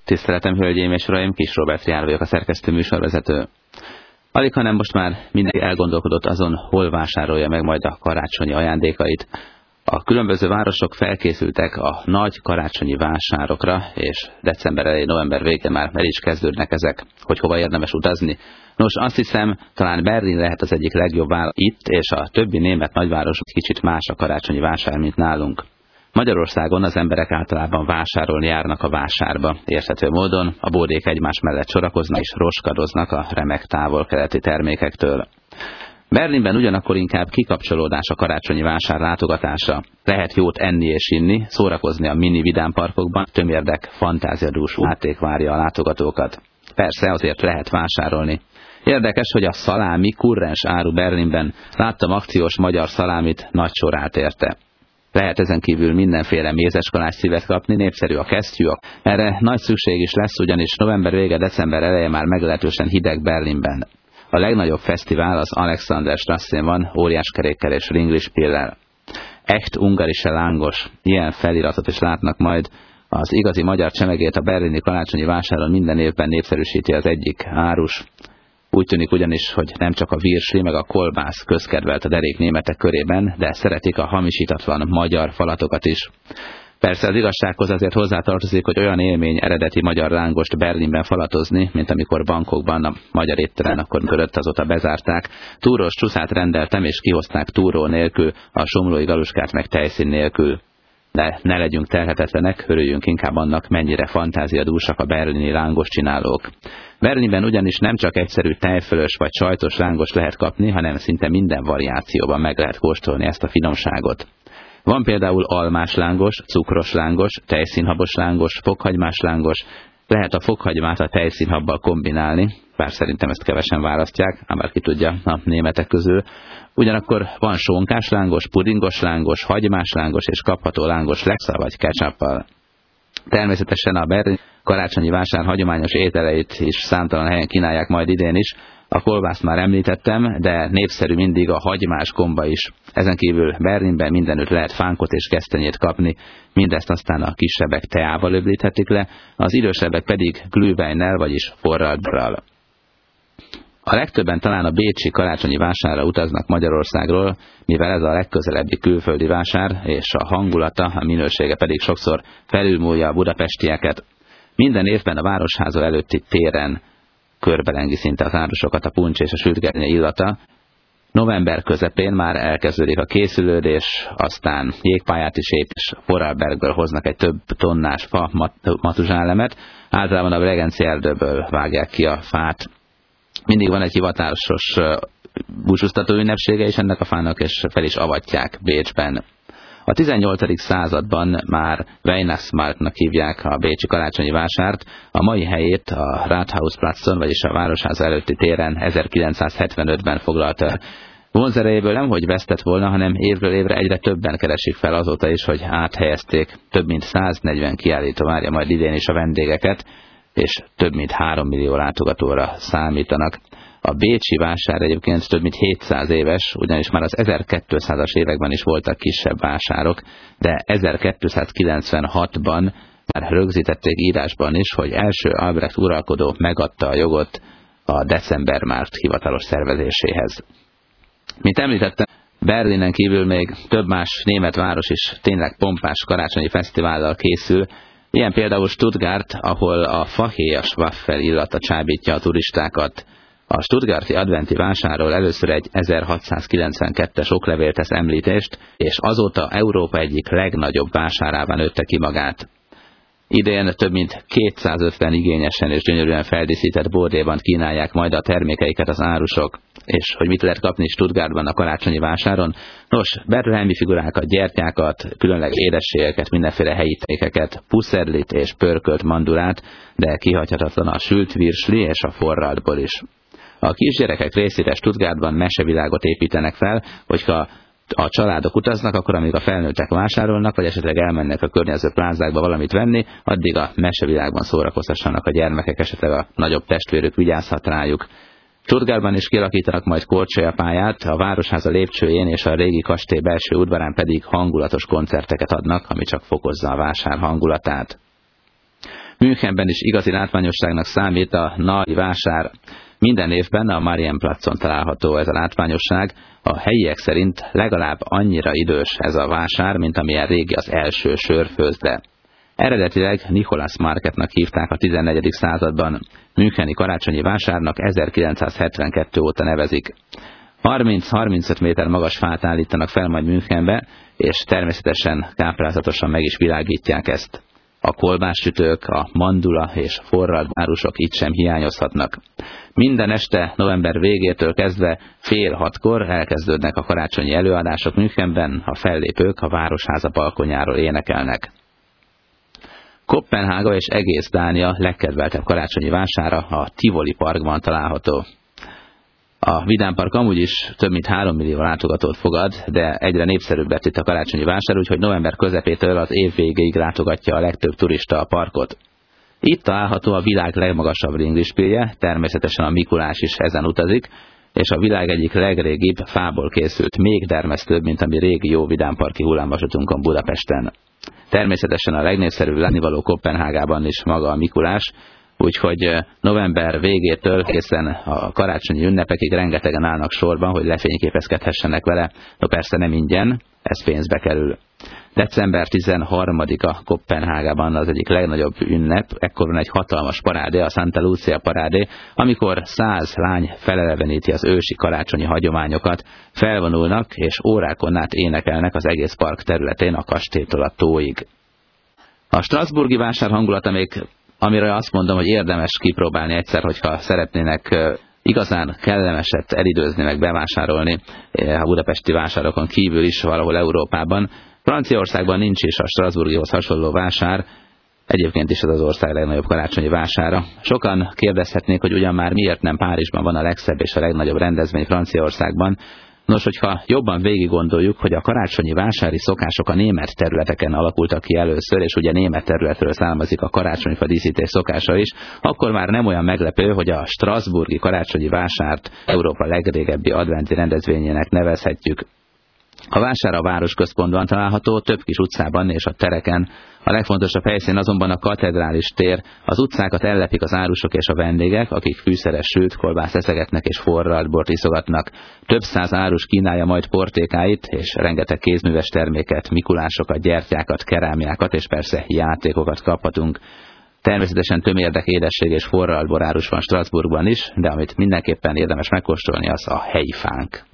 Tiszteletem, hölgyeim és uraim, Kis Róbert Jár vagyok, a szerkesztő műsorvezető. Alig, hanem most már mindenki elgondolkodott azon, hol vásárolja meg majd a karácsonyi ajándékait. A különböző városok felkészültek a nagy karácsonyi vásárokra, és december elején, november végén már el is kezdődnek ezek, hogy hova érdemes utazni. Nos, azt hiszem, talán Berlin lehet az egyik legjobb város itt, és a többi német nagyváros kicsit más a karácsonyi vásár, mint nálunk. Magyarországon az emberek általában vásárolni járnak a vásárba. Érthető módon a bódék egymás mellett sorakoznak és roskadoznak a remek távol-keleti termékektől. Berlinben ugyanakkor inkább kikapcsolódás a karácsonyi vásár látogatása. Lehet jót enni és inni, szórakozni a mini vidámparkokban, tömérdek, fantáziadús játék várja a látogatókat. Persze azért lehet vásárolni. Érdekes, hogy a szalámi kurrens áru Berlinben. Láttam akciós magyar szalámit, nagy sorát érte. Lehet ezen kívül mindenféle mézeskalács szívet kapni, népszerű a kesztyű. Erre nagy szükség is lesz, ugyanis november vége, december eleje már meglehetősen hideg Berlinben. A legnagyobb fesztivál az Alexanderstrasszén van, óriáskerékkel és ringlispillel. Echt ungarische lángos, ilyen feliratot is látnak majd. Az igazi magyar csemegét a berlini karácsonyi vásáron minden évben népszerűsíti az egyik árus. Úgy tűnik ugyanis, hogy nem csak a virsli meg a kolbász közkedvelt a derék németek körében, de szeretik a hamisítatlan magyar falatokat is. Persze az igazsághoz azért hozzátartozik, hogy olyan élmény eredeti magyar lángost Berlinben falatozni, mint amikor bankokban a magyar étterem akkor körött, azóta bezárták. Túrós csuszát rendeltem, és kihozták túró nélkül, a somlói galuskát meg tejszín nélkül. De ne legyünk telhetetlenek, örüljünk inkább annak, mennyire fantáziadúsak a berlini lángos csinálók. Berlinben ugyanis nem csak egyszerű tejfölös vagy sajtos lángos lehet kapni, hanem szinte minden variációban meg lehet kóstolni ezt a finomságot. Van például almás lángos, cukros lángos, tejszínhabos lángos, fokhagymás lángos. Lehet a fokhagymát a tejszínhabbal kombinálni, bár szerintem ezt kevesen választják, ám már ki tudja a németek közül. Ugyanakkor van sónkás lángos, pudingos lángos, hagymás lángos és kapható lángos lexa vagy ketchuppal. Természetesen a berlini karácsonyi vásár hagyományos ételeit is számtalan helyen kínálják majd idén is. A kolbászt már említettem, de népszerű mindig a hagymás gomba is. Ezen kívül Berlinben mindenütt lehet fánkot és gesztenyét kapni, mindezt aztán a kisebbek teával öblíthetik le, az idősebbek pedig glühweinnel, vagyis forralt borral. A legtöbben talán a bécsi karácsonyi vásárra utaznak Magyarországról, mivel ez a legközelebbi külföldi vásár, és a hangulata, a minősége pedig sokszor felülmúlja a budapestieket. Minden évben a Városháza előtti téren körbelengi szinte az árusokat a puncs és a sültgernye illata. November közepén már elkezdődik a készülődés, aztán jégpályát is épít, és Vorarlbergből hoznak egy több tonnás fa matuzsálemet, általában a Bregenzi erdőből vágják ki a fát. Mindig van egy hivatásos búcsúztató ünnepsége is ennek a fának, és fel is avatják Bécsben. A 18. században már Weihnachtsmarktnak hívják a bécsi karácsonyi vásárt, a mai helyét a Rathausplatzon, vagyis a Városháza előtti téren 1975-ben foglalta. Vonzerejéből nemhogy vesztett volna, hanem évről évre egyre többen keresik fel azóta is, hogy áthelyezték. Több mint 140 kiállító várja majd idén is a vendégeket, és több mint 3 millió látogatóra számítanak. A bécsi vásár egyébként több mint 700 éves, ugyanis már az 1200-as években is voltak kisebb vásárok, de 1296-ban már rögzítették írásban is, hogy első Albrecht uralkodó megadta a jogot a Decembermarkt hivatalos szervezéséhez. Mint említettem, Berlinen kívül még több más német város is tényleg pompás karácsonyi fesztivállal készül, ilyen például Stuttgart, ahol a fahéjas waffel illata csábítja a turistákat. A stuttgarti adventi vásárról először egy 1692-es oklevél tesz említést, és azóta Európa egyik legnagyobb vásárában nőtte ki magát. Idén több mint 250 igényesen és gyönyörűen feldíszített bordéban kínálják majd a termékeiket az árusok. És hogy mit lehet kapni Stuttgartban a karácsonyi vásáron? Nos, betlehemi figurákat, gyertyákat, különleges édességeket, mindenféle helyi termékeket, puszerlit és pörkölt mandulát, de kihagyhatatlan a sült virsli és a forraltból is. A kisgyerekek részére Stuttgartban mesevilágot építenek fel, hogyha a családok utaznak, akkor amíg a felnőttek vásárolnak, vagy esetleg elmennek a környező plázákba valamit venni, addig a mesevilágban szórakoztassanak a gyermekek, esetleg a nagyobb testvérük vigyázhat rájuk. Stuttgartban is kialakítanak majd korcsolyapályát, a Városháza lépcsőjén és a régi kastély belső udvarán pedig hangulatos koncerteket adnak, ami csak fokozza a vásár hangulatát. Münchenben is igazi látványosságnak számít a nagy vásár. Minden évben a Marienplatzon található ez a látványosság. A helyiek szerint legalább annyira idős ez a vásár, mint amilyen régi az első sörfőzde. Eredetileg Nicholas Marketnak hívták a 14. században. Müncheni karácsonyi vásárnak 1972 óta nevezik. 30-35 méter magas fát állítanak fel majd Münchenbe, és természetesen káprázatosan meg is világítják ezt. A kolbássütők, a mandula és forralt árusok itt sem hiányozhatnak. Minden este november végétől kezdve fél 6-kor elkezdődnek a karácsonyi előadások Münchenben, a fellépők a városháza balkonjáról énekelnek. Koppenhága és egész Dánia legkedveltebb karácsonyi vására a Tivoli Parkban található. A vidámpark amúgy is több mint 3 millió látogatót fogad, de egyre népszerűbb lett itt a karácsonyi vásár, úgyhogy november közepétől az év végéig látogatja a legtöbb turista a parkot. Itt található a világ legmagasabb ringlispélje, természetesen a Mikulás is ezen utazik, és a világ egyik legrégibb fából készült, még dermesztőbb, mint a mi régi jó vidámparki hullámvasútunkon Budapesten. Természetesen a legnépszerűbb lennivaló Koppenhágában is maga a Mikulás, úgyhogy november végétől egészen a karácsonyi ünnepekig rengetegen állnak sorban, hogy lefényképezkedhessenek vele, de persze nem ingyen, ez pénzbe kerül. December 13-a Koppenhágában az egyik legnagyobb ünnep, ekkor van egy hatalmas parádé, a Santa Lucia parádé, amikor 100 lány feleleveníti az ősi karácsonyi hagyományokat, felvonulnak és órákon át énekelnek az egész park területén a kastélytól a tóig. A strasbourgi vásár hangulata még, amire azt mondom, hogy érdemes kipróbálni egyszer, hogyha szeretnének igazán kellemeset elidőzni, meg bevásárolni a budapesti vásárokon kívül is valahol Európában. Franciaországban nincs is a strasbourgihoz hasonló vásár, egyébként is ez az ország legnagyobb karácsonyi vására. Sokan kérdezhetnék, hogy ugyan már miért nem Párizsban van a legszebb és a legnagyobb rendezvény Franciaországban. Nos, hogyha jobban végig gondoljuk, hogy a karácsonyi vásári szokások a német területeken alakultak ki először, és ugye német területről származik a karácsonyfa díszítés szokása is, akkor már nem olyan meglepő, hogy a strasbourgi karácsonyi vásárt Európa legrégebbi adventi rendezvényének nevezhetjük. A vásár a városközpontban található, több kis utcában és a tereken. A legfontosabb helyszín azonban a katedrális tér. Az utcákat ellepik az árusok és a vendégek, akik fűszeres sült kolbászt eszegetnek és forralt bort iszogatnak. Több száz árus kínálja majd portékáit, és rengeteg kézműves terméket, mikulásokat, gyertyákat, kerámiákat és persze játékokat kaphatunk. Természetesen tömérdek, édesség és forralt borárus van Strasbourgban is, de amit mindenképpen érdemes megkóstolni, az a helyi fánk.